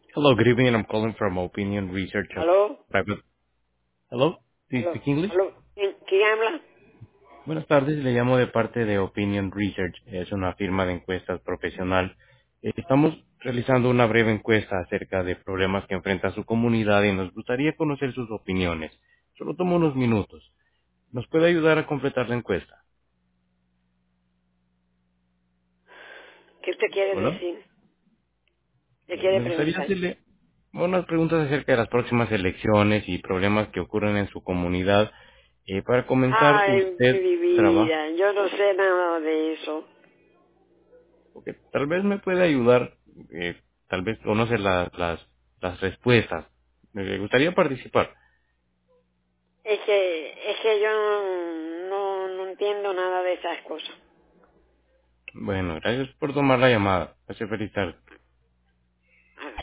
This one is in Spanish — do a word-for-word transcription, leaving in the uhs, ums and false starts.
Hello, good evening. I'm calling from Opinion Research of ¿Aló? Private. Hello, do you ¿Aló? speak English? ¿Aló? ¿Quién, quién habla? Buenas tardes, le llamo de parte de Opinion Research. Es una firma de encuestas profesional. Eh, Estamos realizando una breve encuesta acerca de problemas que enfrenta su comunidad y nos gustaría conocer sus opiniones. Solo toma unos minutos. ¿Nos puede ayudar a completar la encuesta? ¿Qué usted quiere Hola. decir? ¿Qué Eh, quiere Me gustaría preguntar? hacerle unas preguntas acerca de las próximas elecciones y problemas que ocurren en su comunidad. Eh, para comenzar, Ay, usted mi trabaja. vida, yo no sé nada de eso. Porque tal vez me puede ayudar, eh, tal vez conoce la- las, las respuestas. Me gustaría participar. Es que, es que yo no, no, no entiendo nada de esas cosas. Bueno, gracias por tomar la llamada. Hace feliz tarde.